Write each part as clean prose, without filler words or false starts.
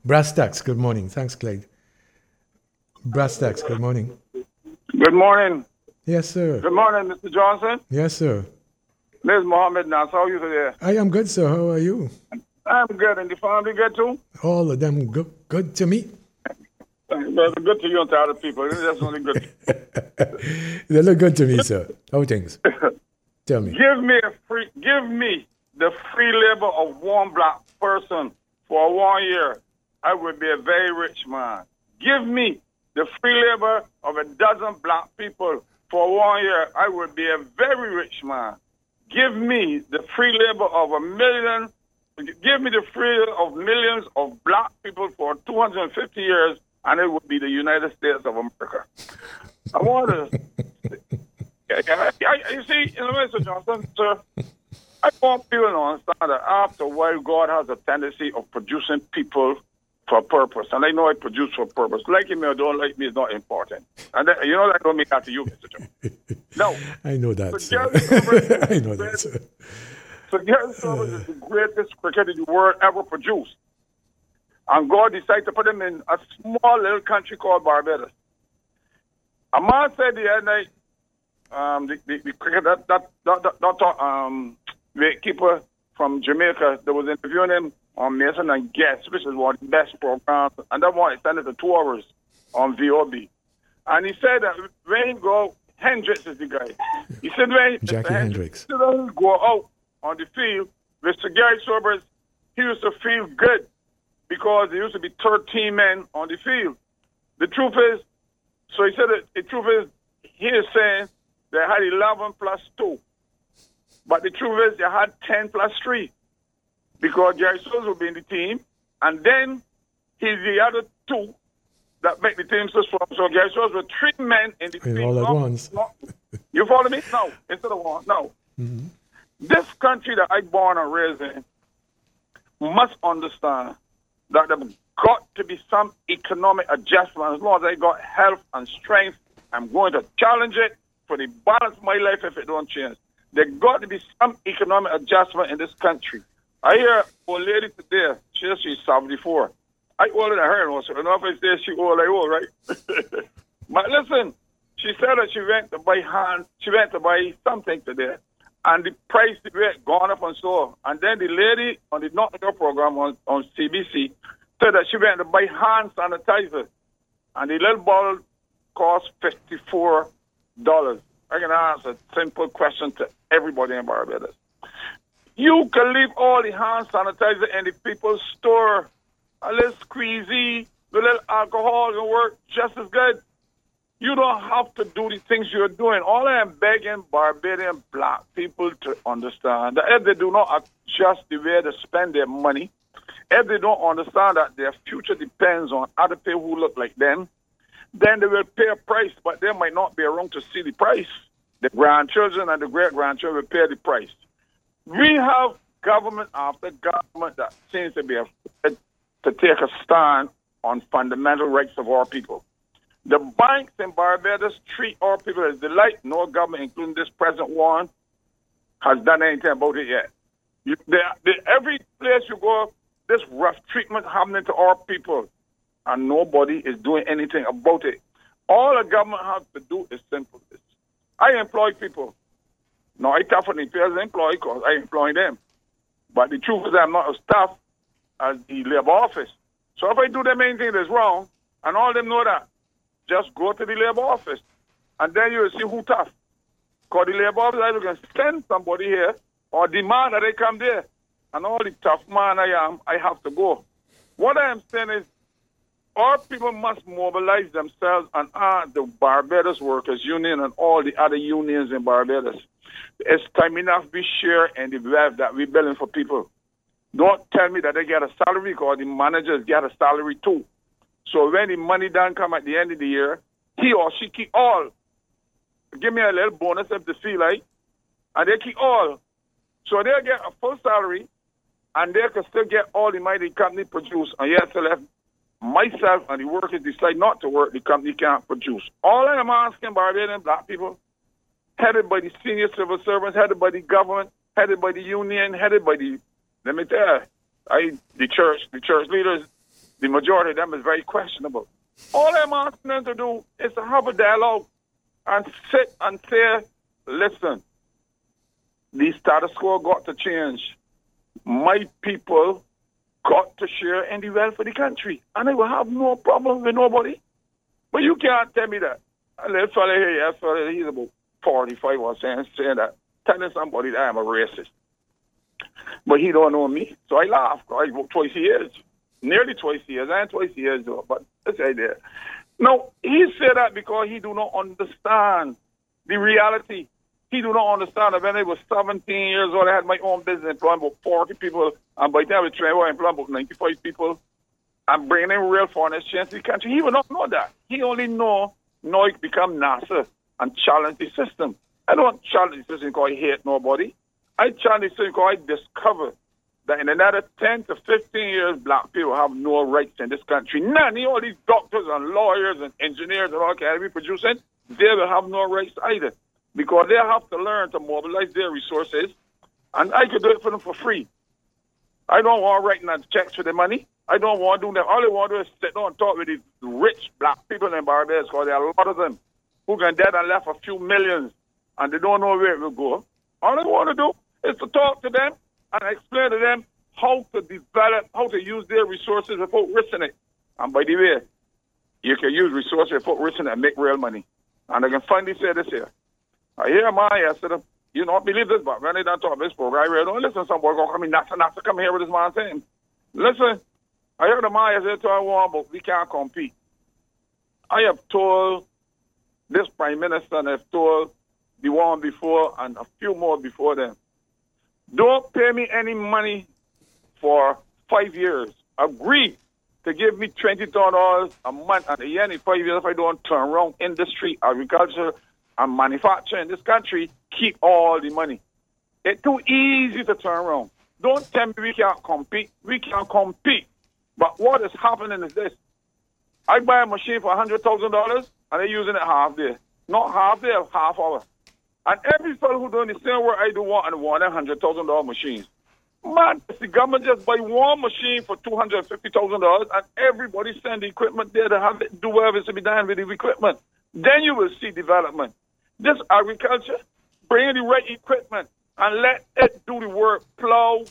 Brass Tacks, good morning. Thanks, Clyde. Brass Tacks, good morning. Good morning. Yes, sir. Good morning, Mr. Johnson. Yes, sir. This is Mohammed Nas. How are you today? I am good, sir. How are you? I'm good. And the family good too? All of them good to me. Well, good to you and to other people. That's only good. They look good to me, sir. How things? Tell me. Give me the free labor of one black person for 1 year. I would be a very rich man. Give me the free labor of a dozen black people for 1 year. I would be a very rich man. Give me the free labor of a million. Give me the free labor of millions of black people for 250 years, and it would be the United States of America. I want to. You see, Mr. Johnson, sir, I want people to understand that after a while, God has a tendency of producing people for a purpose. And I know I produce for a purpose. Liking me or don't like me is not important. And that, that don't mean that to you, Mr. Johnson. No. I know that, sir. I know that, sir. So Gary Service is the greatest cricketer the world ever produced. And God decided to put him in a small little country called Barbados. A man said the other night, the cricketer, the keeper from Jamaica that was interviewing him on Mason and Guest, which is one of the best programs, and that one extended to 2 hours on VOB. And he said that when he go, Hendricks is the guy. He said when Jackie Hendricks go out on the field, Mr. Gary Sobers, he used to feel good because there used to be 13 men on the field. The truth is, so he said that the truth is, he is saying they had 11 plus 2. But the truth is, they had 10 plus 3. Because Gary Sobers will be in the team, and then he's the other 2 that make the team so strong. So Gary Sobers with 3 men in the team. All at once. You follow me? No. Instead of one. No. Mm-hmm. This country that I born and raised in must understand that there got to be some economic adjustment. As long as I got health and strength, I'm going to challenge it for the balance of my life if it don't change. There got to be some economic adjustment in this country. I hear old lady today, she's 74. I older than her, so I don't know if I say she old, I old, right? But listen, she said that she went to buy something today, and the price of it gone up and so. And then the lady on the Not Your program on CBC said that she went to buy hand sanitizer, and the little bottle cost $54. I can ask a simple question to everybody in Barbados. You can leave all the hand sanitizer in the people's store. A little squeezy, the little alcohol will work just as good. You don't have to do the things you're doing. All I am begging Barbadian black people to understand that if they do not adjust the way they spend their money, if they don't understand that their future depends on other people who look like them, then they will pay a price, but they might not be around to see the price. The grandchildren and the great-grandchildren will pay the price. We have government after government that seems to be afraid to take a stand on fundamental rights of our people. The banks in Barbados treat our people as delight. No government, including this present one, has done anything about it yet. Every place you go, this rough treatment happening to our people, and nobody is doing anything about it. All the government has to do is simple. I employ people. No, I definitely pay as an employee because I employ them. But the truth is I'm not a staff at the labor office. So if I do them anything that's wrong, and all them know that, just go to the labor office. And then you will see who tough. Because the labor office either can send somebody here or demand that they come there. And all the tough man I am, I have to go. What I am saying is, our people must mobilize themselves and the Barbados Workers Union and all the other unions in Barbados. It's time enough we share in the wealth that we're building for people. Don't tell me that they get a salary because the managers get a salary too. So when the money don't come at the end of the year, he or she keep all. Give me a little bonus if they feel like. And they keep all. So they'll get a full salary and they can still get all the money the company produce. And yes, left myself and the workers decide not to work, the company can't produce. All I am asking Barbadian black people, headed by the senior civil servants, headed by the government, headed by the union, headed by the, let me tell you, the church leaders, the majority of them is very questionable. All I'm asking them to do is to have a dialogue and sit and say, listen, the status quo got to change. My people got to share in the wealth of the country. And I will have no problem with nobody. But you can't tell me that. And this fella here, he's about 45 or saying that, telling somebody that I'm a racist. But he don't know me. So I laugh. I work twice a year. Nearly twice a year. I ain't twice a year, though. But that's the idea. No, he said that because he do not understand the reality. He do not understand that when I was 17 years old, I had my own business, employing about 40 people. And by the time I was 21, I employed about 95 people. I'm bringing in real foreign exchange to the country. He will not know that. He only know it become NASA and challenge the system. I don't challenge the system because I hate nobody. I challenge the system because I discover that in another 10 to 15 years, black people have no rights in this country. None. All these doctors and lawyers and engineers and all can be producing, they will have no rights either. Because they have to learn to mobilize their resources, and I could do it for them for free. I don't want writing on checks for the money. I don't want to do that. All I want to do is sit down and talk with these rich black people in Barbados, because there are a lot of them who can dead and left a few millions, and they don't know where it will go. All I want to do is to talk to them and explain to them how to develop, how to use their resources without risking it. And by the way, you can use resources without risking it and make real money. And I can finally say this here. I hear Maya said, you don't believe this, but when they don't talk about this program, I don't listen to somebody go come in, not to come here with this man saying. Listen, I heard the Maya say to one, but we can't compete. I have told this Prime Minister and I've told the one before and a few more before them, don't pay me any money for 5 years. Agree to give me $20,000 a month and a year in 5 years if I don't turn around industry, agriculture, and manufacturing in this country, keep all the money. It's too easy to turn around. Don't tell me we can't compete. We can compete. But what is happening is this. I buy a machine for $100,000 and they're using it half day. Not half day, half hour. And every fellow who doing the same work I do want $100,000 machines. Man, the government just buy one machine for $250,000 and everybody send the equipment there to have it do whatever is to be done with the equipment. Then you will see development. This agriculture, bring in the right equipment and let it do the work, plow,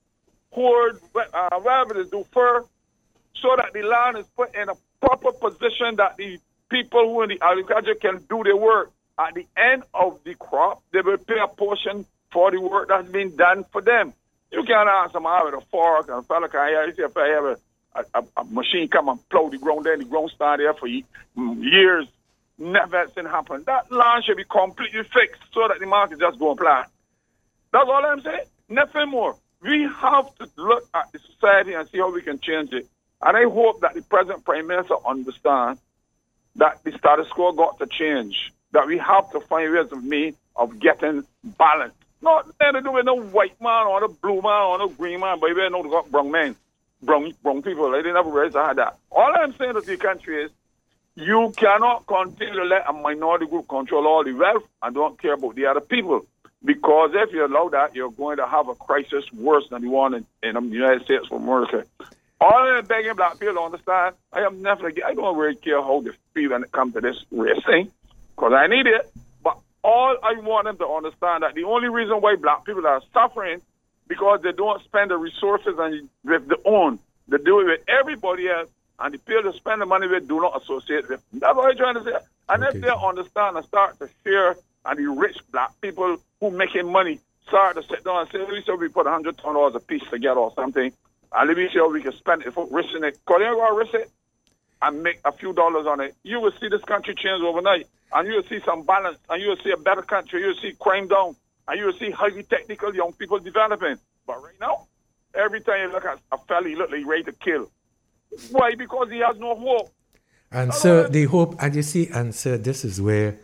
hoard, whatever it is, do fur, so that the land is put in a proper position that the people who in the agriculture can do their work. At the end of the crop, they will pay a portion for the work that's been done for them. You can't ask them out with a fork and a fella can if I have a machine come and plow the ground, then the ground stand there for years. Never has happened. That land should be completely fixed so that the market just go and plant. That's all I'm saying. Nothing more. We have to look at the society and see how we can change it. And I hope that the present Prime Minister understands that the status quo got to change. That we have to find ways of getting balance. Not nothing to do with no white man or no blue man or no green man, but we know they got brown men, brown people. They didn't have a race to have that. All I'm saying to the country is, you cannot continue to let a minority group control all the wealth and don't care about the other people. Because if you allow that, you're going to have a crisis worse than the one in the United States of America. All I'm begging black people to understand, I don't really care how they feel when it comes to this race thing, because I need it. But all I want them to understand that the only reason why black people are suffering because they don't spend the resources and with their own. They do it with everybody else. And the people to spend the money with do not associate with. That's what I'm trying to say. And if they understand and start to share, and the rich black people who making money start to sit down and say, let me see if we put $100 a piece together or something, and let me see how we can spend it for risking it. Because they're going to risk it and make a few dollars on it. You will see this country change overnight, and you will see some balance, and you will see a better country. You will see crime down, and you will see highly technical young people developing. But right now, every time you look at a fella, he look like he's ready to kill. Why? Because he has no hope. And sir, the hope, and you see, and sir, this is where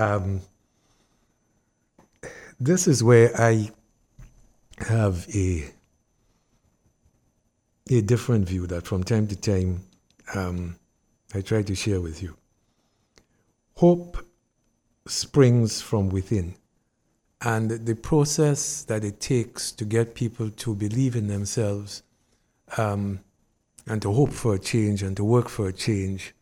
I have a different view that from time to time I try to share with you. Hope springs from within, and the process that it takes to get people to believe in themselves and to hope for a change and to work for a change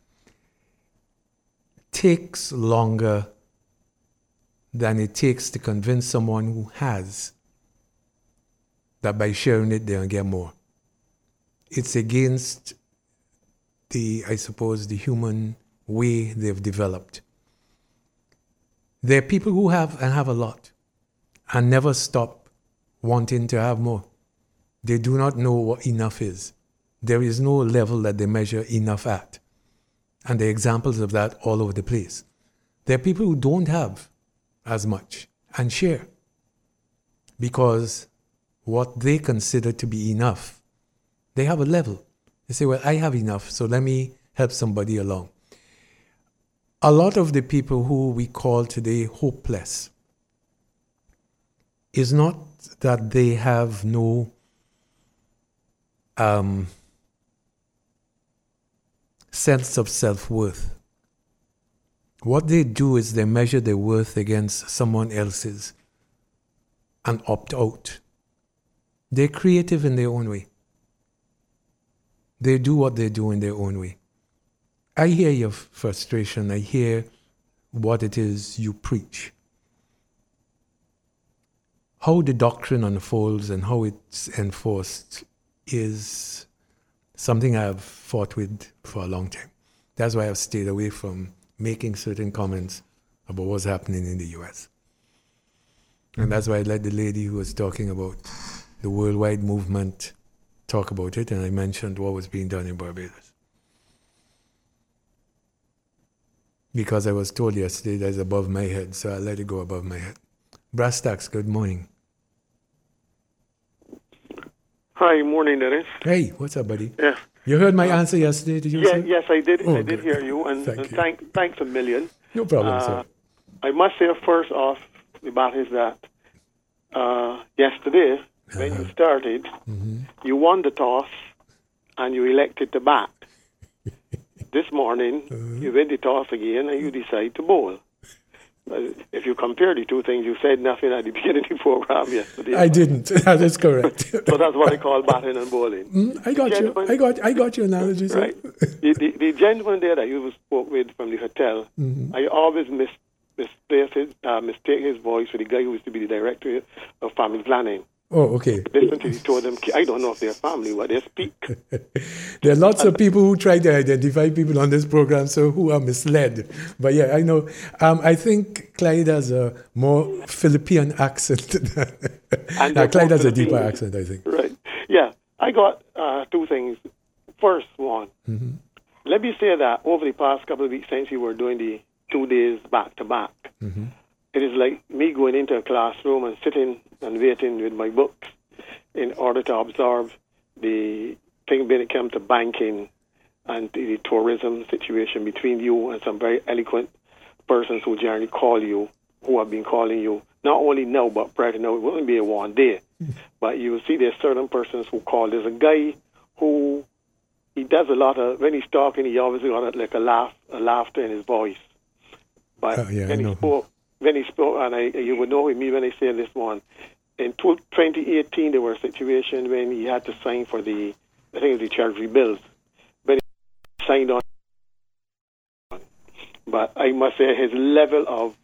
takes longer than it takes to convince someone who has that by sharing it they'll get more. It's against the human way they've developed. There are people who have a lot and never stop wanting to have more. They do not know what enough is. There is no level that they measure enough at. And there are examples of that all over the place. There are people who don't have as much and share because what they consider to be enough, they have a level. They say, well, I have enough, so let me help somebody along. A lot of the people who we call today hopeless is not that they have no sense of self-worth. What they do is they measure their worth against someone else's and opt out. They're creative in their own way. They do what they do in their own way. I hear your frustration. I hear what it is you preach. How the doctrine unfolds and how it's enforced is something I've fought with for a long time. That's why I've stayed away from making certain comments about what's happening in the U.S. And that's why I let the lady who was talking about the worldwide movement talk about it, and I mentioned what was being done in Barbados. Because I was told yesterday that's above my head, so I let it go above my head. Brass Tacks, good morning. Hi, morning, Dennis. Hey, what's up, buddy? Yeah. You heard my answer yesterday, did you? Sir? Yes, I did. Oh, I did hear you, and thanks a million. No problem, sir. I must say, first off, the bat is that yesterday, when you started, you won the toss and you elected to bat. This morning, you win the toss again and you decide to bowl. If you compare the two things, you said nothing at the beginning of the program yesterday. I didn't. That is correct. So that's what I call batting and bowling. I got you. I got your analogy. Right. The gentleman there that you spoke with from the hotel, I always mistake his voice for the guy who used to be the director of family planning. Oh, okay. Listen to the two of them. I don't know if they're family, but they speak. There are lots of people who try to identify people on this program, so who are misled. But yeah, I know. I think Clyde has a more Philippine accent. Clyde has a deeper accent, I think. Right. Yeah. I got two things. First one, let me say that over the past couple of weeks since you were doing the 2 days back-to-back, it is like me going into a classroom and sitting and waiting with my books in order to absorb the thing when it comes to banking and the tourism situation between you and some very eloquent persons who generally call you, who have been calling you, not only now, but prior to now. It wouldn't be a one day. But you will see there's certain persons who call. There's a guy who, he does a lot of, when he's talking, he always got like a laughter in his voice. But when he spoke, and you would know with me when I say this one, in 2018 there was a situation when he had to sign for the, I think it was the Treasury bills, but he signed on. But I must say his level of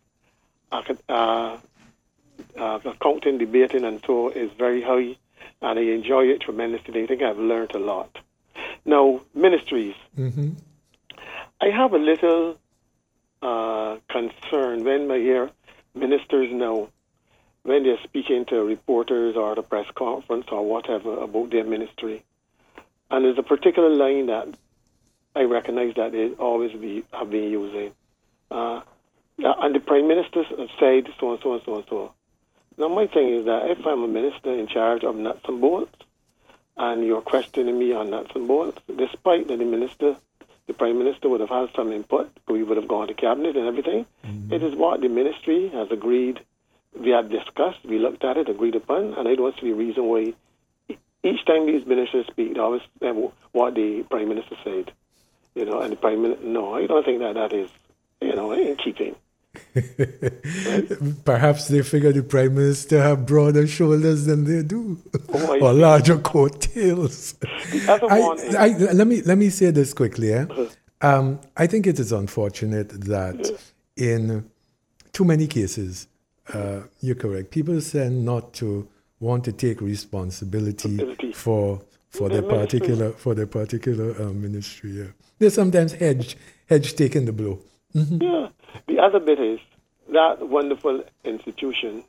accounting, debating, and so is very high, and I enjoy it tremendously. I think I've learned a lot. Now, ministries. I have a little concern when I hear ministers now, when they're speaking to reporters or at a press conference or whatever about their ministry. And there's a particular line that I recognize that they always have been using. And the Prime Minister said so and so and so and so. Now, my thing is that if I'm a minister in charge of nuts and bolts, and you're questioning me on nuts and bolts, despite that the Prime Minister would have had some input, we would have gone to Cabinet and everything, it is what the ministry has agreed, we had discussed, we looked at it, agreed upon, and I don't see a reason why each time these ministers speak, they always say what the Prime Minister said. And the Prime Minister, no, I don't think that is, in keeping. Perhaps they figure the Prime Minister have broader shoulders than they do, or larger coattails. Let me say this quickly. I think it is unfortunate that in too many cases, you're correct, people tend not to want to take responsibility for their particular ministry. Yeah. They sometimes hedge taking the blow. Mm-hmm. Yeah. The other bit is that wonderful institution,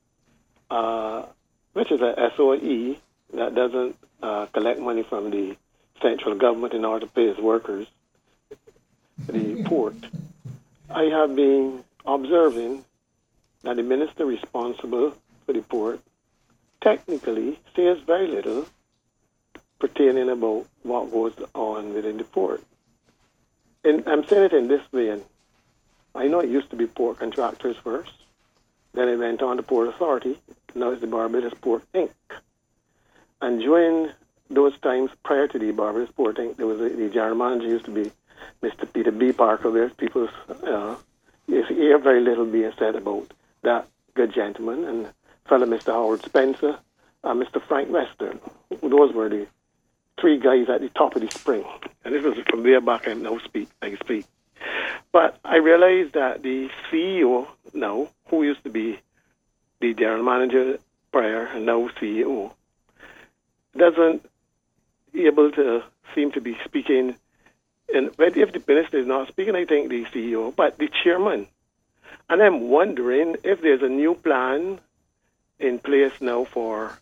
which is a SOE that doesn't collect money from the central government in order to pay its workers, the port. I have been observing that the minister responsible for the port technically says very little pertaining about what goes on within the port. And I'm saying it in this way, and I know it used to be port contractors first, then it went on to Port Authority, now it's the Barbados Port Inc. And during those times prior to the Barbados Port Inc., there was the general manager used to be Mr. Peter B. Parker, where people's, you hear very little being said about that good gentleman, and fellow Mr. Howard Spencer, and Mr. Frank Western. Those were the three guys at the top of the spring. And this was from way back I speak. But I realized that the CEO now, who used to be the general manager prior and now CEO, doesn't able to seem to be speaking. And if the minister is not speaking, I think the CEO, but the chairman. And I'm wondering if there's a new plan in place now for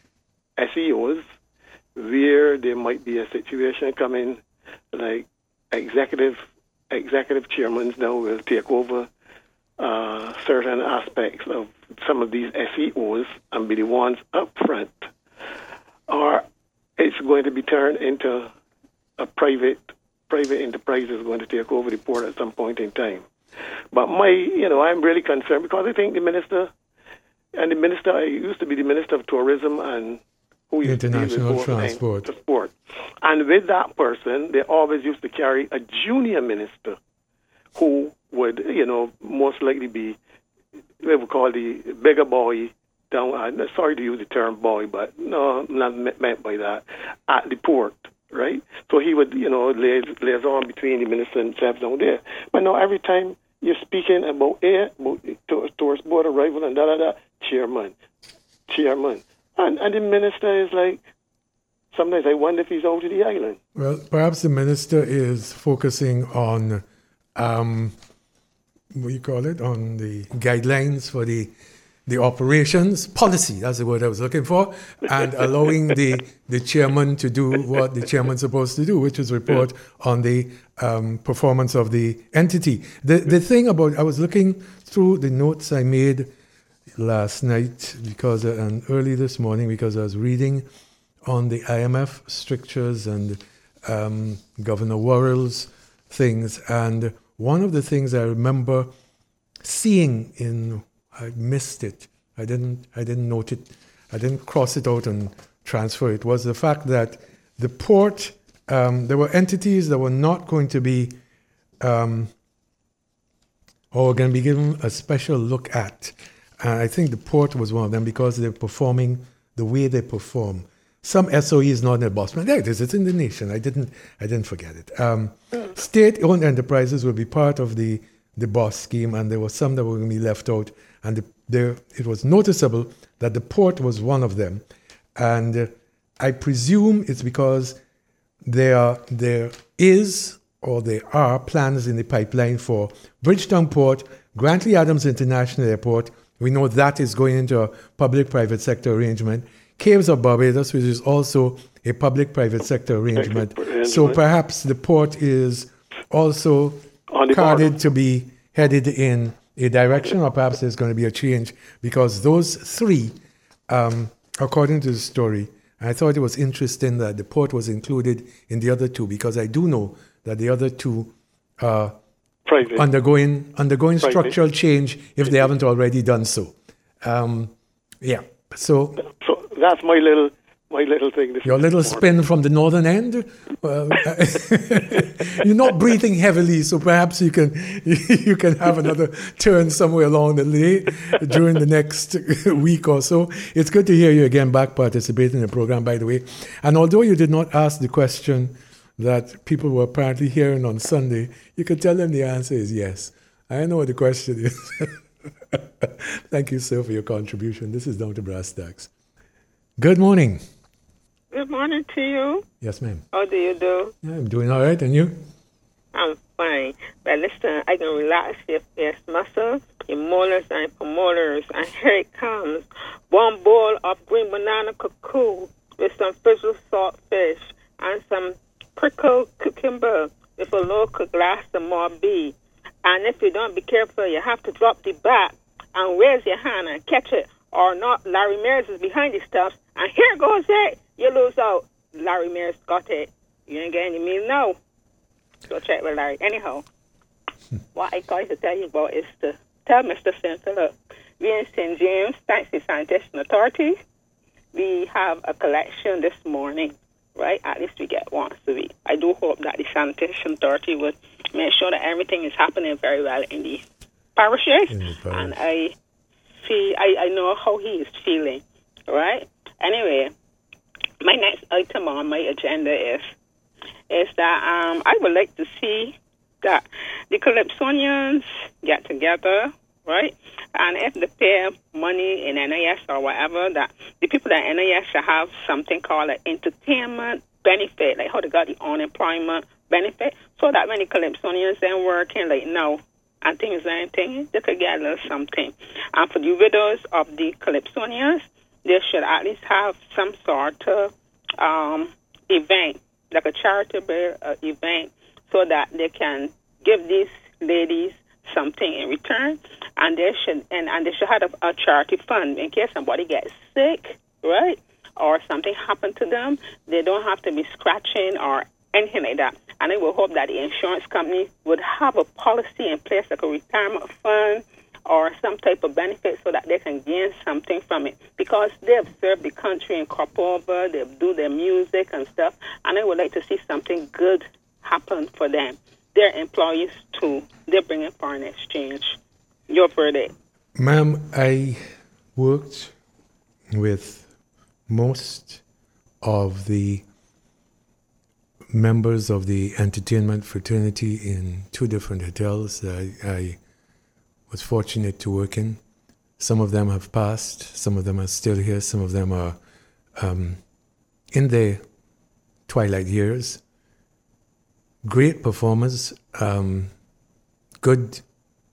SEOs where there might be a situation coming like executive chairmen now will take over certain aspects of some of these SEOs and be the ones up front, or it's going to be turned into a private enterprise is going to take over the port at some point in time. But I'm really concerned because I think the minister used to be the Minister of Tourism and who used International to Transport. And with that person, they always used to carry a junior minister who would, most likely be, we would call the bigger boy down, sorry to use the term boy, but no, not meant by that, at the port, right? So he would, liaison between the minister and himself down there. But now every time you're speaking about tourist board arrival and chairman. And the minister is like, sometimes I wonder if he's out of the island. Well, perhaps the minister is focusing on, on the guidelines for the operations policy. That's the word I was looking for, and allowing the chairman to do what the chairman's supposed to do, which is report on the performance of the entity. The thing about, I was looking through the notes I made last night and early this morning because I was reading on the IMF strictures and Governor Worrell's things, and one of the things I remember seeing I missed it. I didn't note it. I didn't cross it out and transfer it. Was the fact that the port, there were entities that were not going to be, or going to be given a special look at. And I think the port was one of them because they're performing the way they perform. Some SOE is not in the boss plan. There it is. It's in the nation. I didn't forget it. State-owned enterprises will be part of the boss scheme, and there were some that were going to be left out. And it was noticeable that the port was one of them. And I presume it's because there are plans in the pipeline for Bridgetown Port, Grantley Adams International Airport. We know that is going into a public-private sector arrangement. Caves of Barbados, which is also a public-private sector arrangement. So perhaps the port is also carded to be headed in a direction, or perhaps there's going to be a change, because those three, according to the story, I thought it was interesting that the port was included in the other two, because I do know that the other two are undergoing structural change if they haven't already done so. So that's my little my little thing. Your little spin from the northern end. You're not breathing heavily, so perhaps you can have another turn somewhere along the way during the next week or so. It's good to hear you again back participating in the program, by the way. And although you did not ask the question that people were apparently hearing on Sunday, you could tell them the answer is yes. I know what the question is. Thank you, sir, for your contribution. This is Down to Brass Tacks. Good morning. Good morning to you. Yes, ma'am. How do you do? Yeah, I'm doing all right, and you? I'm fine. But listen, I can relax your face muscles, your molars and premolars, and here it comes. 1 bowl of green banana cocoa with some fizzle salt fish and some pickled cucumber with a local glass of Morbid. And if you don't be careful, you have to drop the bat and raise your hand and catch it. Or not, Larry Mears is behind the stuff. And here goes it. You lose out. Larry Mears got it. You ain't getting me? No. Go check with Larry. Anyhow, what I call to tell you about is to tell Mr. St. Philip, we in St. James, thanks to Sanitation Authority, we have a collection this morning, right? At least we get once a week. I do hope that the Sanitation Authority would make sure that everything is happening very well in the parishes. And I know how he is feeling, right? Anyway, my next item on my agenda is that I would like to see that the Calypsonians get together, right? And if they pay money in NIS or whatever, that the people at NIS should have something called an entertainment benefit, like how they got the unemployment benefit, so that when the Calypsonians ain't working like now and things ain't things, they could get a little something. And for the widows of the Calypsonians, they should at least have some sort of event, like a charitable event, so that they can give these ladies something in return, and they should have a charity fund in case somebody gets sick, right, or something happened to them. They don't have to be scratching or anything like that. And I will hope that the insurance company would have a policy in place, like a retirement fund or some type of benefit, so that they can gain something from it, because they've served the country in Corpova, they do their music and stuff, and I would like to see something good happen for them. Their employees too, they're bringing foreign exchange. Your verdict. Ma'am, I worked with most of the members of the entertainment fraternity in 2 different hotels that I was fortunate to work in. Some of them have passed, some of them are still here, some of them are in their twilight years. Great performers, good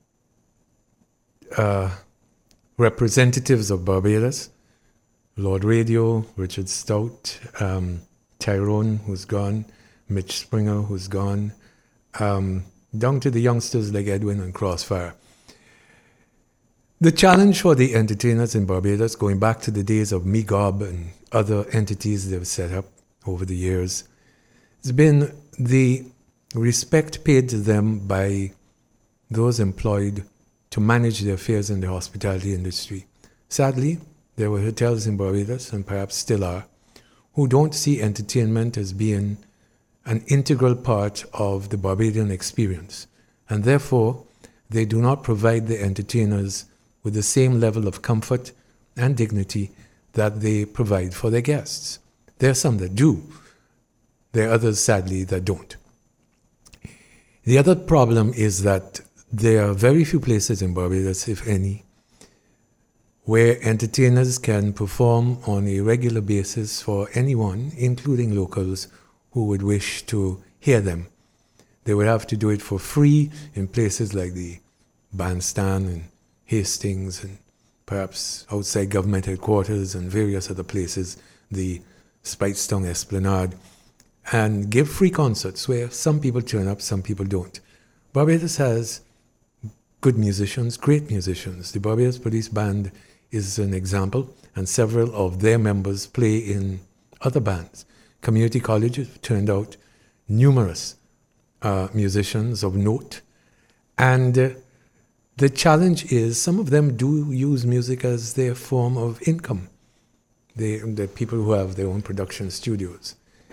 representatives of Barbados, Lord Radio, Richard Stout, Tyrone, who's gone, Mitch Springer, who's gone, down to the youngsters like Edwin and Crossfire. The challenge for the entertainers in Barbados, going back to the days of MEGOB and other entities they've set up over the years, has been the respect paid to them by those employed to manage the affairs in the hospitality industry. Sadly, there were hotels in Barbados, and perhaps still are, who don't see entertainment as being an integral part of the Barbadian experience, and therefore they do not provide the entertainers with the same level of comfort and dignity that they provide for their guests. There are some that do. There are others, sadly, that don't. The other problem is that there are very few places in Barbados, if any, where entertainers can perform on a regular basis for anyone, including locals, who would wish to hear them. They would have to do it for free in places like the Bandstand and Hastings, and perhaps outside government headquarters and various other places, the Speightstown Esplanade, and give free concerts where some people turn up, some people don't. Barbados has good musicians, great musicians. The Barbados Police Band is an example, and several of their members play in other bands. Community colleges turned out numerous musicians of note, and the challenge is some of them do use music as their form of income. the people who have their own production studios.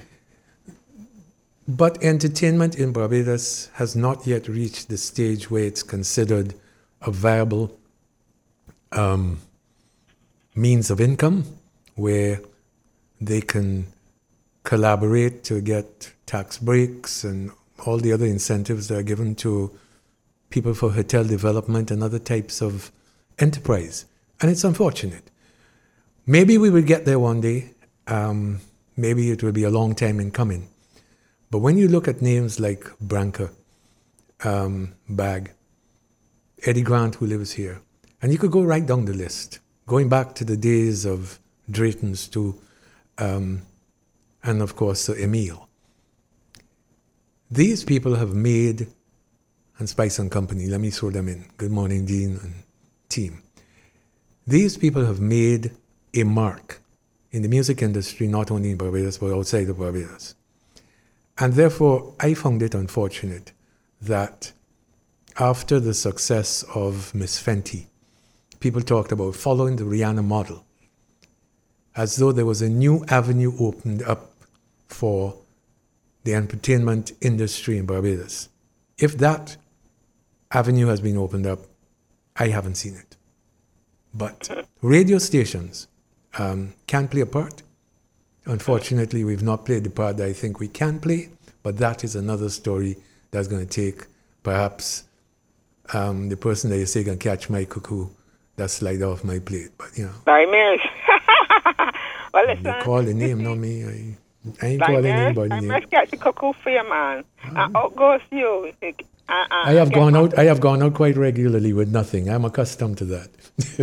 But entertainment in Barbados has not yet reached the stage where it's considered a viable means of income, where they can collaborate to get tax breaks and all the other incentives that are given to people for hotel development and other types of enterprise. And it's unfortunate. Maybe we will get there one day. Maybe it will be a long time in coming. But when you look at names like Branca, Bag, Eddie Grant, who lives here, and you could go right down the list, going back to the days of Drayton's too, and of course Sir Emile. These people have made, and Spice and Company, let me throw them in. Good morning, Dean and team. These people have made a mark in the music industry, not only in Barbados, but outside of Barbados. And therefore, I found it unfortunate that after the success of Miss Fenty, people talked about following the Rihanna model, as though there was a new avenue opened up for the entertainment industry in Barbados. If that avenue has been opened up, I haven't seen it. But radio stations can play a part. Unfortunately, we've not played the part that I think we can play, but that is another story that's going to take perhaps the person that you say can catch my cuckoo that slide off my plate. But, you know. Larry Mears. Well, listen. You call the name, not me. I ain't calling anybody name. I must catch the cuckoo for you, man. And out goes you. I have gone out quite regularly with nothing. I'm accustomed to that.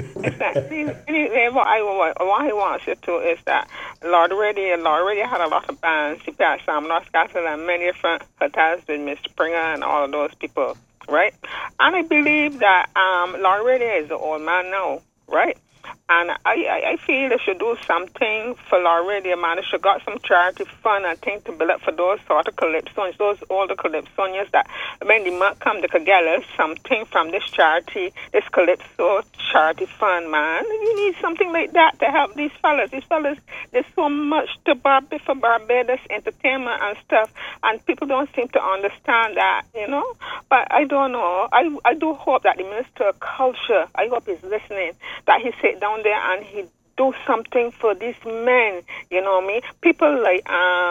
Anyway, what he wants you to is that Lord already had a lot of bands. He passed Sam North Castle and many different hotels with Mr. Springer and all of those people, right? And I believe that Lord already is the old man now, right? And I feel they should do something for Lord Radio, man. They should got some charity fund and thing to build up for those sort of calypsonians, those older calypsonians that when they might come, they could get something from this charity, this calypso charity fund, man. You need something like that to help these fellas. These fellas, there's so much to for Barbados entertainment and stuff, and people don't seem to understand that, you know. But I don't know. I do hope that the Minister of Culture, I hope he's listening, that he sit down there and he do something for these men, you know what I mean? People like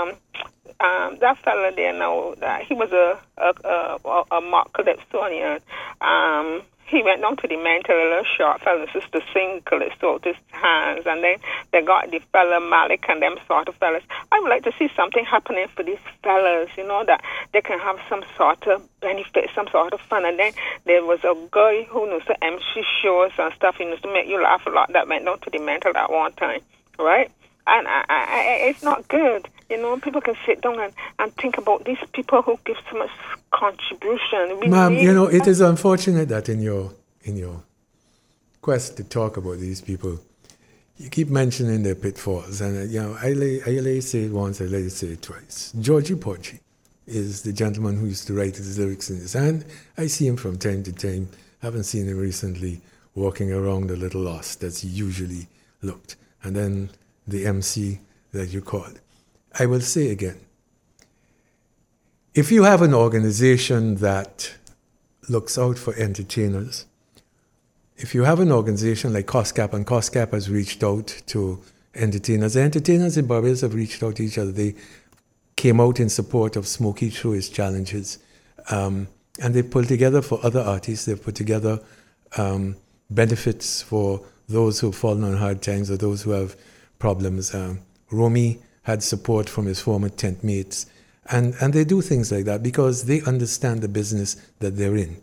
that fella there now, that he was a mock calypsonian. He went down to the mental little short fella just to sing calypso with his hands, and then they got the fella Malik and them sort of fellas. I would like to see something happening for these fellas, you know, that they can have some sort of benefit, some sort of fun. And then there was a guy who knows to MC shows and stuff, he knows to make you laugh a lot, that went down to the mental at one time, right? And it's not good. You know, people can sit down and think about these people who give so much contribution. Ma'am, you know, it is unfortunate that in your quest to talk about these people, you keep mentioning their pitfalls. And, you know, I lay say it once, I lay say it twice. Georgie Porgy is the gentleman who used to write his lyrics in his hand. I see him from time to time. Haven't seen him recently walking around a little lost as he usually looked. And then the MC that you called. I will say again, if you have an organization that looks out for entertainers, if you have an organization like COSCAP, and COSCAP has reached out to entertainers, the entertainers in Barbados have reached out to each other. They came out in support of Smokey through his challenges, and they pulled together for other artists. They put together benefits for those who have fallen on hard times or those who have problems. Romy had support from his former tent mates. And they do things like that because they understand the business that they're in.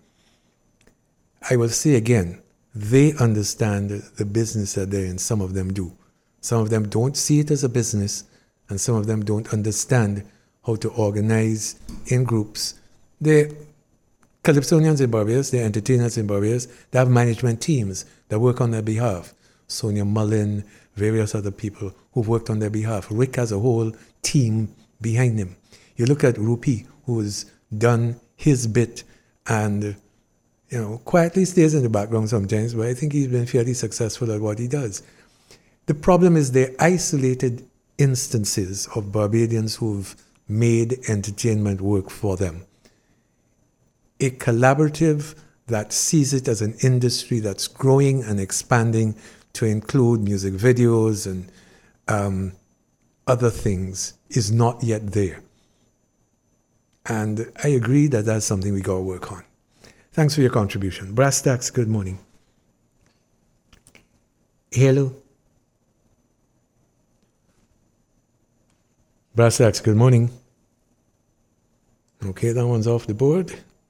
I will say again, they understand the business that they're in. Some of them do. Some of them don't see it as a business, and some of them don't understand how to organize in groups. They're calypsonians in Barbados, they're entertainers in Barbados. They have management teams that work on their behalf. Sonia Mullen, various other people who've worked on their behalf. Rick has a whole team behind him. You look at Rupi, who's done his bit and, you know, quietly stays in the background sometimes, but I think he's been fairly successful at what he does. The problem is they're isolated instances of Barbadians who've made entertainment work for them. A collaborative that sees it as an industry that's growing and expanding to include music videos and other things is not yet there. And I agree that that's something we got to work on. Thanks for your contribution. Brass Tacks, good morning. Hello. Brass Tacks, good morning. Okay, that one's off the board.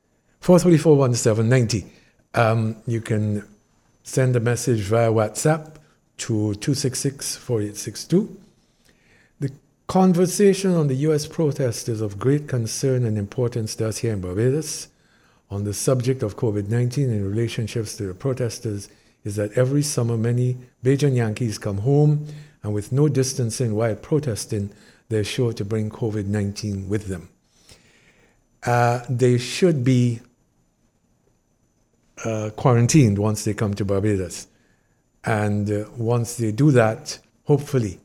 434-1790. You can send a message via WhatsApp to 266-4862. The conversation on the U.S. protest is of great concern and importance to us here in Barbados. On the subject of COVID-19 in relationships to the protesters is that every summer many Bajan Yankees come home and with no distancing while protesting, they're sure to bring COVID-19 with them. They should be quarantined once they come to Barbados. And once they do that, hopefully,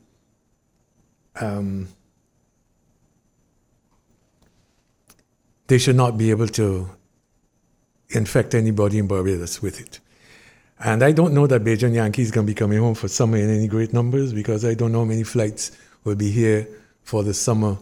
they should not be able to infect anybody in Barbados with it. And I don't know that Bajan Yankees can be coming home for summer in any great numbers because I don't know how many flights will be here for the summer.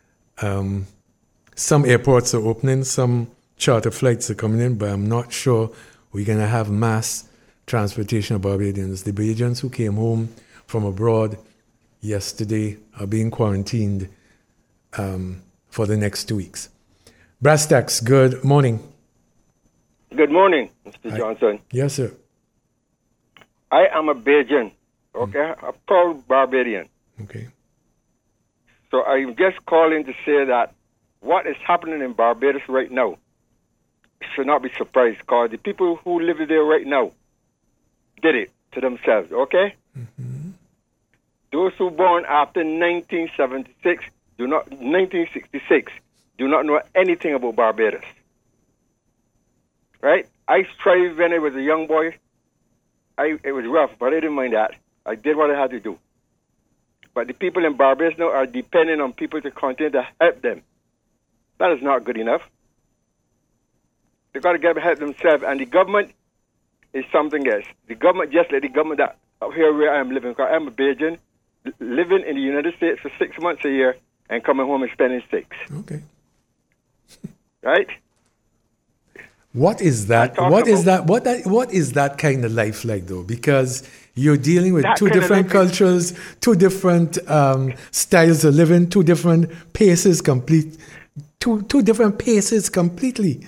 Some airports are opening, some charter flights are coming in, but I'm not sure we're going to have mass transportation of Barbadians. The Bajans who came home from abroad yesterday are being quarantined for the next 2 weeks. Brass Tacks, good morning. Good morning, Mr. Johnson. Yes, sir. I am a Bajan, okay, a proud Barbadian. Okay. So I'm just calling to say that what is happening in Barbados right now should not be surprised because the people who live there right now did it to themselves, okay? Mm-hmm. Those who born after 1966 do not know anything about Barbados. Right? I strived when I was a young boy. It was rough, but I didn't mind that. I did what I had to do. But the people in Barbados now are depending on people to continue to help them. That is not good enough. They've got to help themselves, and the government is something else. The government, just like the government that up here where I am living, because I'm a Bajan, living in the United States for 6 months a year and coming home and spending 6. Okay. Right? What is that? What is that kind of life like, though? Because you're dealing with two different cultures, two different styles of living, two different paces two different paces completely.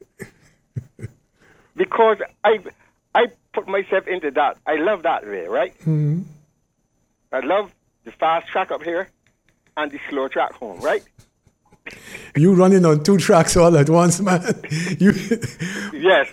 Because I put myself into that. I love that way, right? Mm-hmm. I love the fast track up here and the slow track home, right? You running on 2 tracks all at once, man. Yes.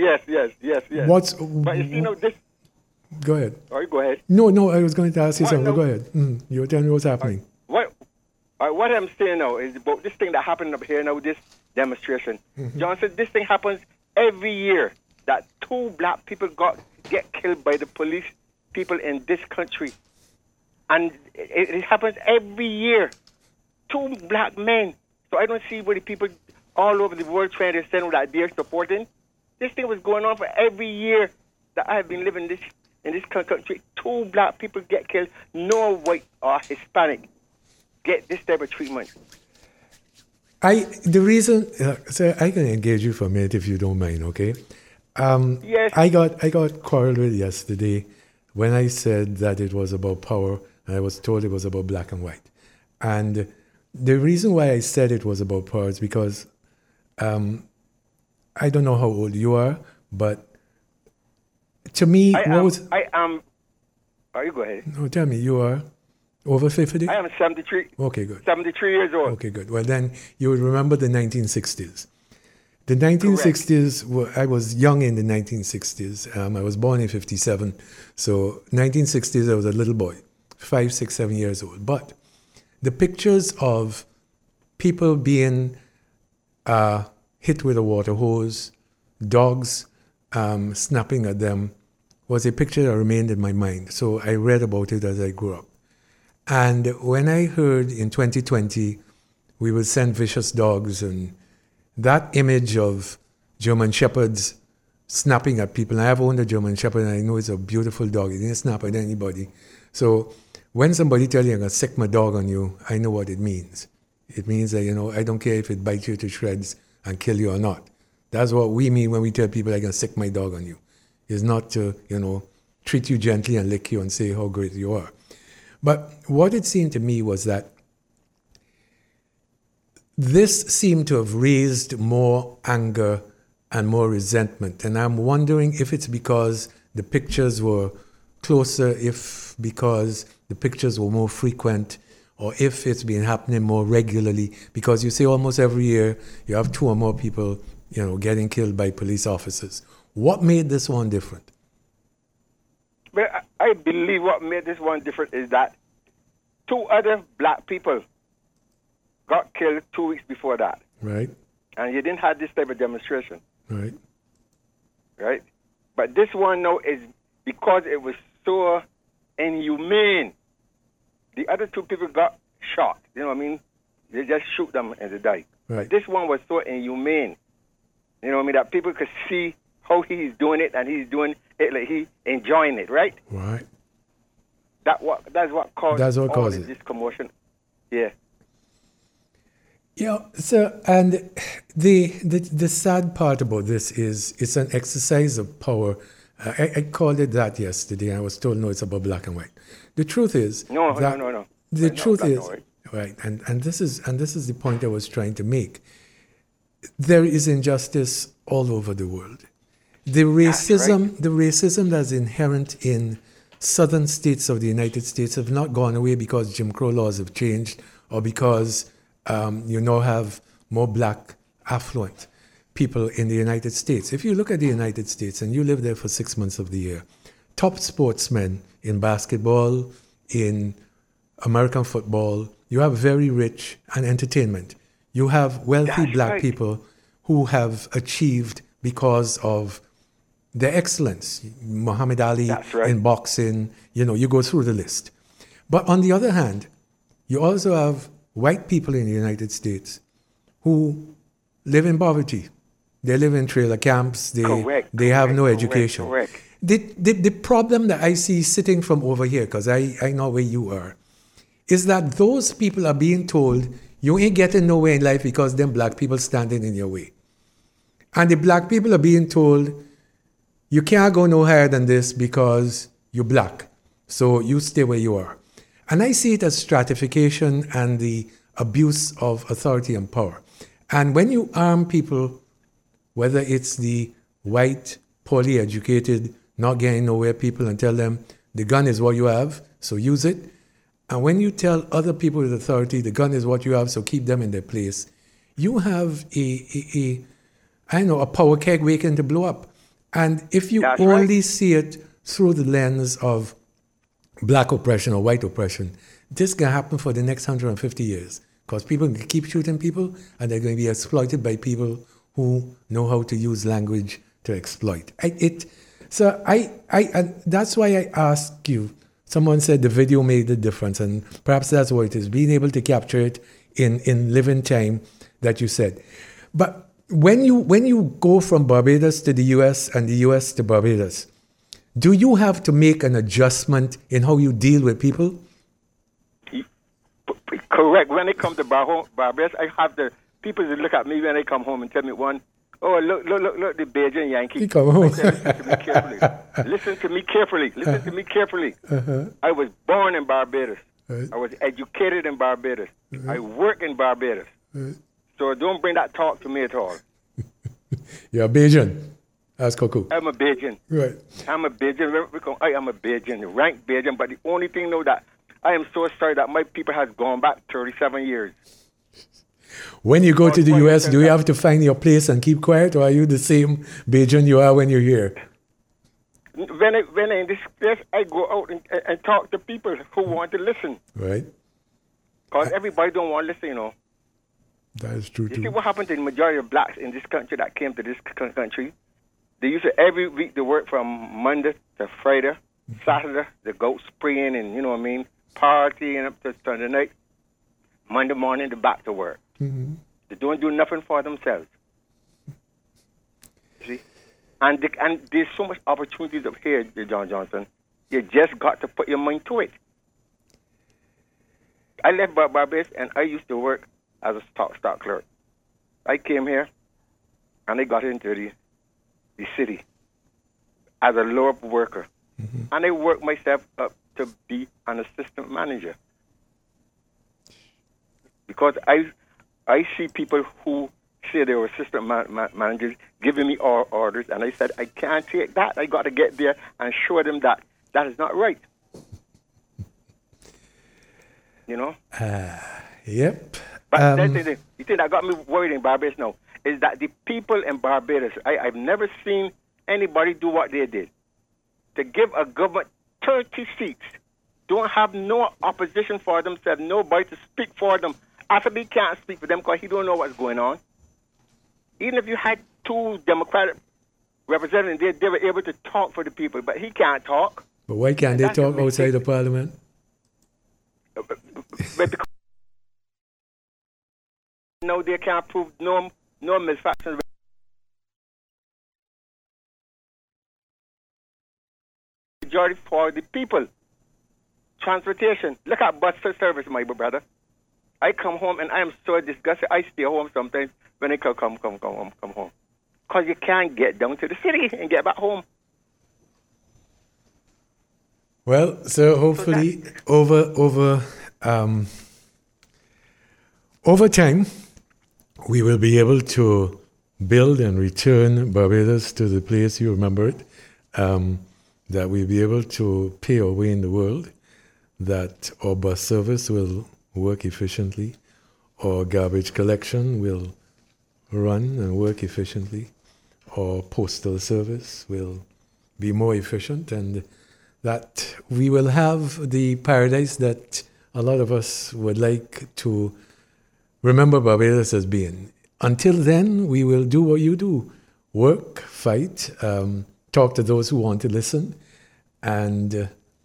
But this. Go ahead. All right, go ahead. No, I was going to ask you something. No. Go ahead. You were telling me what's happening. What I'm saying now is about this thing that happened up here now, this demonstration. Mm-hmm. Johnson, this thing happens every year that 2 black people get killed by the police people in this country. And it happens every year. 2 black men. So I don't see what the people all over the world trying to send that they're supporting. This thing was going on for every year that I have been living in this country. 2 black people get killed. No white or Hispanic get this type of treatment. The reason, so I can engage you for a minute if you don't mind, okay? Yes. I got quarreled with yesterday when I said that it was about power, and I was told it was about black and white. And the reason why I said it was about power is because I don't know how old you are, but to me, I am. Oh, you go ahead. No, tell me, you are over 50? I am 73. Okay, good. 73 years old. Okay, good. Well, then you will remember the 1960s. The 1960s, I was young in the 1960s. I was born in 57. So 1960s, I was a little boy, 5, 6, 7 years old. But the pictures of people being hit with a water hose, dogs snapping at them, was a picture that remained in my mind. So I read about it as I grew up. And when I heard in 2020 we will send vicious dogs, and that image of German Shepherds snapping at people, and I have owned a German Shepherd and I know it's a beautiful dog. It didn't snap at anybody. So when somebody tells you I'm going to sick my dog on you, I know what it means. It means that, I don't care if it bites you to shreds and kill you or not. That's what we mean when we tell people I'm going to sick my dog on you. It's not to, treat you gently and lick you and say how great you are. But what it seemed to me was that this seemed to have raised more anger and more resentment. And I'm wondering if it's because the pictures were closer, if because the pictures were more frequent, or if it's been happening more regularly. Because you say almost every year you have 2 or more people, getting killed by police officers. What made this one different? Well, I believe what made this one different is that 2 other black people got killed 2 weeks before that. Right. And you didn't have this type of demonstration. Right. Right? But this one now is because it was so inhumane. The other 2 people got shot. You know what I mean? They just shoot them and they die. Right. This one was so inhumane. You know what I mean? That people could see how he's doing it and he's doing it like he enjoying it, right? Right. That's what caused all it. This commotion. Yeah. So, and the sad part about this is it's an exercise of power. I called it that yesterday, and I was told, no, it's about black and white. The truth is... No. The truth is... Right, and this is the point I was trying to make. There is injustice all over the world. The racism that's inherent in southern states of the United States have not gone away because Jim Crow laws have changed or because you now have more black affluent people in the United States. If you look at the United States and you live there for 6 months of the year, top sportsmen in basketball, in American football, you have very rich and entertainment. You have wealthy black people who have achieved because of their excellence. Muhammad Ali in boxing, you go through the list. But on the other hand, you also have white people in the United States who live in poverty. They live in trailer camps. They have no education. The problem that I see sitting from over here, because I know where you are, is that those people are being told you ain't getting nowhere in life because them black people standing in your way. And the black people are being told you can't go no higher than this because you're black. So you stay where you are. And I see it as stratification and the abuse of authority and power. And when you arm people, whether it's the white, poorly educated, not getting nowhere people, and tell them the gun is what you have, so use it. And when you tell other people with authority the gun is what you have, so keep them in their place, you have a power keg waiting to blow up. And if you only see it through the lens of black oppression or white oppression, this can happen for the next 150 years because people can keep shooting people and they're going to be exploited by people who know how to use language to exploit. And that's why I ask you. Someone said the video made the difference, and perhaps that's what it is, being able to capture it in living time that you said. But when you go from Barbados to the U.S. and the U.S. to Barbados, do you have to make an adjustment in how you deal with people? Correct. When it comes to Barbados, I have the people that look at me when they come home and tell me look, the Bajan Yankee. Come home. Listen to me carefully. Uh-huh. I was born in Barbados. Right. I was educated in Barbados. I work in Barbados. So don't bring that talk to me at all. You're a Bajan. Ask Coco. I'm a Bajan. Right. I'm a Bajan. I am a Bajan, rank Bajan. But the only thing, that I am so sorry that my people has gone back 37 years. When you go to the U.S., do you have to find your place and keep quiet, or are you the same Bajan you are when you're here? When in this place, I go out and talk to people who want to listen. Right. Because everybody don't want to listen, That is true, You too. see what happened to the majority of blacks in this country that came to this country? They used to every week to work from Monday to Friday, Saturday they go spraying and you know what I mean, partying up to Sunday night. Monday morning they're back to work. Mm-hmm. They don't do nothing for themselves. See, and there's so much opportunities up here, John Johnson. You just got to put your mind to it. I left Barbados and I used to work as a stock clerk. I came here and I got into the city as a lower worker. Mm-hmm. And I worked myself up to be an assistant manager. Because I see people who say they were assistant managers giving me orders, and I said, I can't take that. I got to get there and show them that that is not right. You know? Yep. But the thing that got me worried in Barbados now is that the people in Barbados, I've never seen anybody do what they did. To give a government 30 seats, don't have no opposition for themselves, nobody to speak for them. After can't speak for them because he don't know what's going on. Even if you had 2 Democratic representatives, they were able to talk for the people, but he can't talk. But why can't they talk outside the parliament? But because no, they can't prove no misfaction. Majority for the people. Transportation. Look at bus service, my brother. I come home and I am so disgusted. I stay home sometimes when I come home. Because you can't get down to the city and get back home. Well, so hopefully over time, we will be able to build and return Barbados to the place you remember it, that we'll be able to pay our way in the world, that our bus service will work efficiently, our garbage collection will run and work efficiently, our postal service will be more efficient, and that we will have the paradise that a lot of us would like to remember Barbados as being. Until then, we will do what you do. Work, fight, talk to those who want to listen, and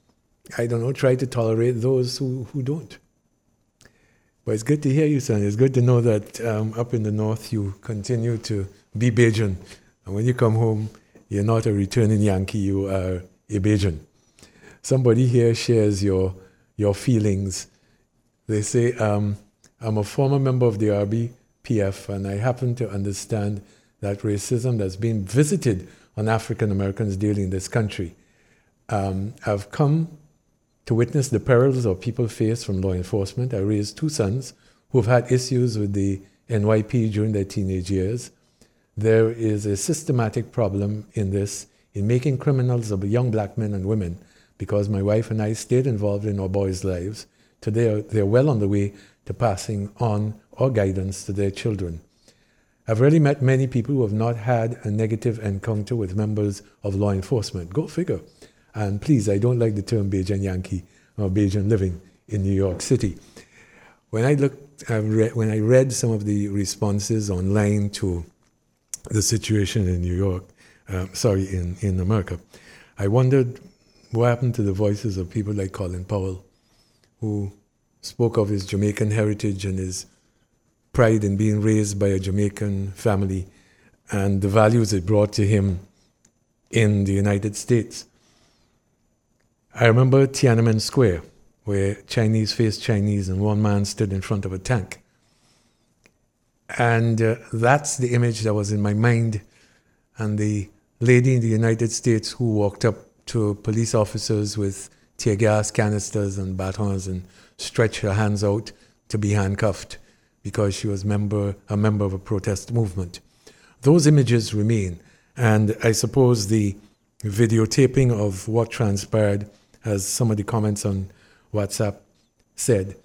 try to tolerate those who don't. But it's good to hear you, son. It's good to know that up in the north you continue to be Bajan. And when you come home, you're not a returning Yankee, you are a Bajan. Somebody here shares your feelings. They say, I'm a former member of the RBPF, and I happen to understand that racism that's been visited on African Americans daily in this country. I've come to witness the perils of people face from law enforcement. I raised 2 sons who've had issues with the NYP during their teenage years. There is a systematic problem in this, in making criminals of young black men and women, because my wife and I stayed involved in our boys' lives. Today, they're well on the way to passing on our guidance to their children. I've really met many people who have not had a negative encounter with members of law enforcement. Go figure. And please, I don't like the term Bajan Yankee or Bajan living in New York City. When I read some of the responses online to the situation in New York, in America, I wondered what happened to the voices of people like Colin Powell, who spoke of his Jamaican heritage and his pride in being raised by a Jamaican family and the values it brought to him in the United States. I remember Tiananmen Square, where Chinese faced Chinese and one man stood in front of a tank. And that's the image that was in my mind. And the lady in the United States who walked up to police officers with tear gas canisters and batons and stretched her hands out to be handcuffed because she was a member of a protest movement. Those images remain. And I suppose the videotaping of what transpired, as some of the comments on WhatsApp said,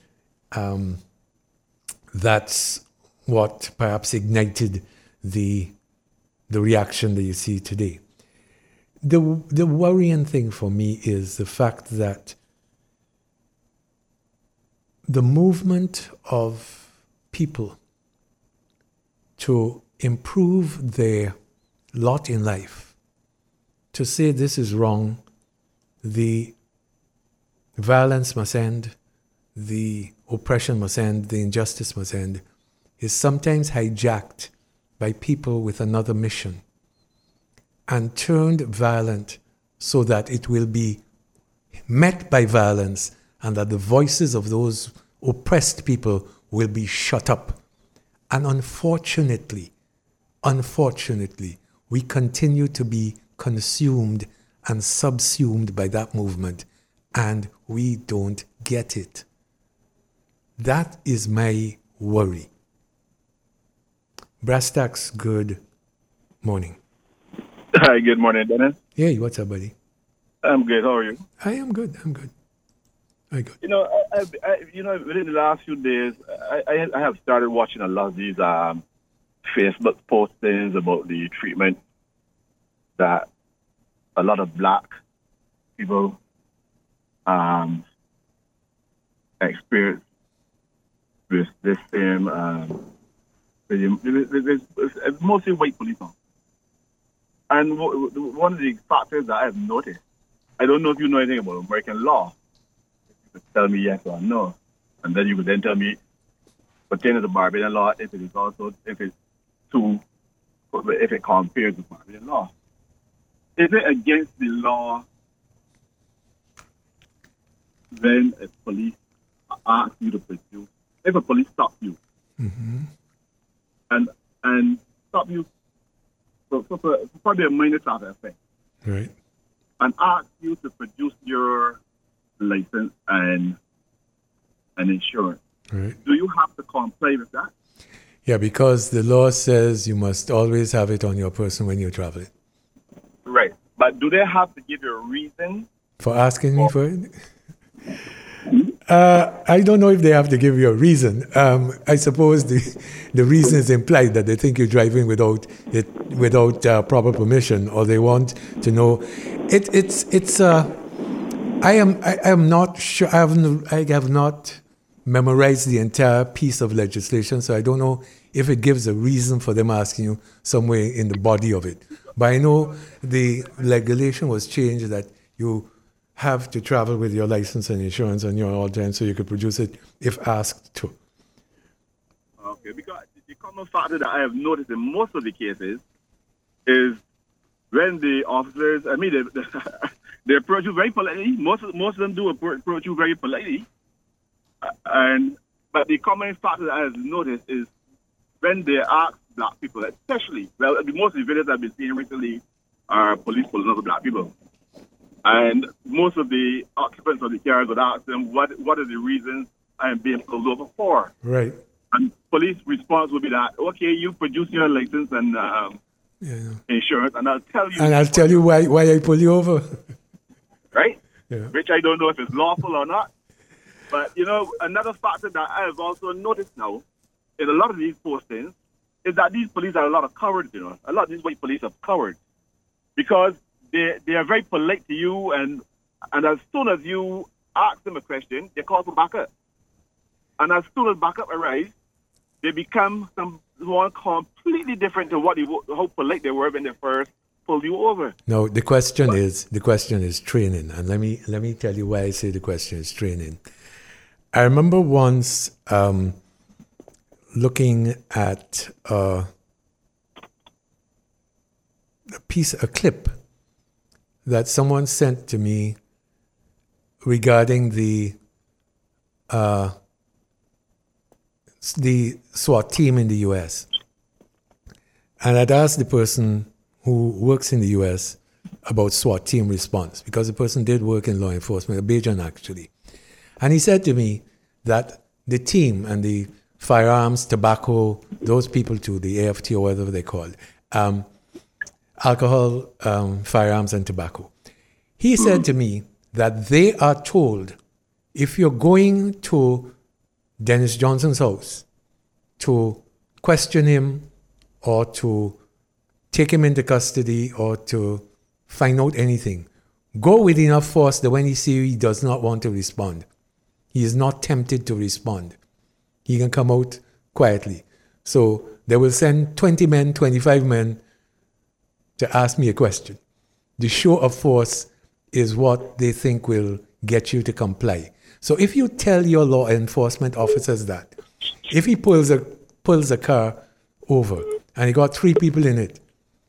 that's what perhaps ignited the reaction that you see today. The worrying thing for me is the fact that the movement of people to improve their lot in life, to say this is wrong, the violence must end, the oppression must end, the injustice must end, is sometimes hijacked by people with another mission and turned violent so that it will be met by violence and that the voices of those oppressed people will be shut up. And unfortunately, we continue to be consumed and subsumed by that movement, and we don't get it. That is my worry. Brastax, good morning. Hi, good morning, Dennis. Hey, what's up, buddy? I'm good. How are you? I am good. I'm good. You know, within the last few days, I have started watching a lot of these Facebook postings about the treatment that a lot of black people experience with this same. It's mostly white police officers. And one of the factors that I have noticed, I don't know if you know anything about American law. You could tell me yes or no, and then you could then tell me pertaining to Barbadian law if it compares with Barbadian law. Is it against the law when a police asks you to produce? If a police stops you and stop you for probably a minor traffic offense, right, and ask you to produce your license and insurance, right, do you have to comply with that? Yeah, because the law says you must always have it on your person when you're traveling. Right. But do they have to give you a reason? For asking me for it? I don't know if they have to give you a reason. I suppose the reason is implied that they think you're driving without proper permission, or they want to know. I am not sure. I have not memorized the entire piece of legislation, so I don't know if it gives a reason for them asking you somewhere in the body of it. But I know the regulation was changed that you have to travel with your license and insurance on your all time so you could produce it if asked to. Okay, because the common factor that I have noticed in most of the cases is when the officers, they approach you very politely. Most of them do approach you very politely. But the common factor that I have noticed is when they ask black people, especially, well, the most of the videos I've been seeing recently are police pulling over black people. And most of the occupants of the car would ask them, what are the reasons I am being pulled over for? Right. And police response would be that, okay, you produce your license and insurance, and I'll tell you. And I'll tell you why I pull you over. Right? Yeah. Which I don't know if it's lawful or not. But, another factor that I have also noticed now in a lot of these postings is that these police are a lot of cowards, A lot of these white police are cowards because they are very polite to you, and as soon as you ask them a question, they call for backup. And as soon as backup arrives, they become someone completely different to how polite they were when they first pulled you over. No, the question is training, and let me tell you why I say the question is training. I remember once looking at a clip that someone sent to me regarding the SWAT team in the U.S. And I'd asked the person who works in the U.S. about SWAT team response, because the person did work in law enforcement, a Bajan actually. And he said to me that the team and the firearms, tobacco, those people too, the AFT or whatever they call it, alcohol, firearms, and tobacco. He said to me that they are told, if you're going to Dennis Johnson's house to question him or to take him into custody or to find out anything, go with enough force that when he sees you, he does not want to respond. He is not tempted to respond. He can come out quietly. So they will send 20 men, 25 men to ask me a question. the show of force is what they think will get you to comply. So if you tell your law enforcement officers that, if he pulls a car over and he got 3 people in it,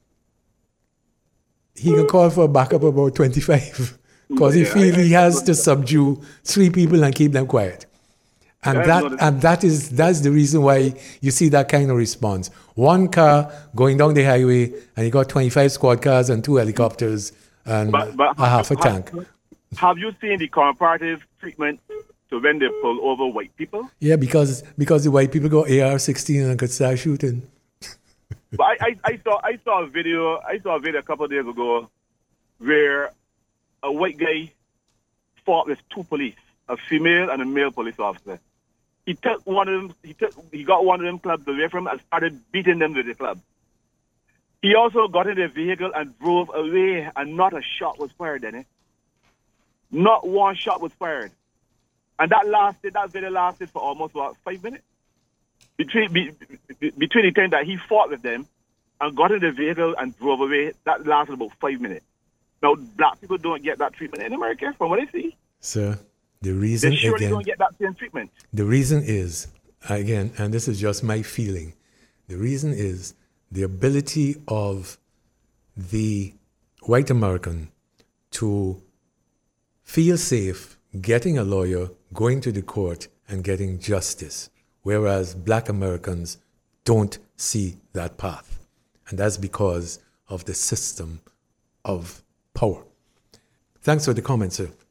he can call for a backup about 25 because he feels he has to subdue 3 people and keep them quiet. And that's the reason why you see that kind of response. 1 car going down the highway and you got 25 squad cars and 2 helicopters and a half a tank. Have you seen the comparative treatment to when they pull over white people? Yeah, because the white people got AR-16 and could start shooting. But I saw a video a couple of days ago where a white guy fought with 2 police, a female and a male police officer. He took one of them. He got one of them clubs away from him and started beating them with the club. He also got in the vehicle and drove away, and not a shot was fired, Dennis. Not one shot was fired. And that video lasted for almost, 5 minutes? Between the time that he fought with them and got in the vehicle and drove away, that lasted about 5 minutes. Now, black people don't get that treatment in America, from what I see. Sir, the reason, they surely don't get that same treatment. The reason is, again, and this is just my feeling, the reason is the ability of the white American to feel safe getting a lawyer, going to the court, and getting justice, whereas black Americans don't see that path. And that's because of the system of power. Thanks for the comment, sir.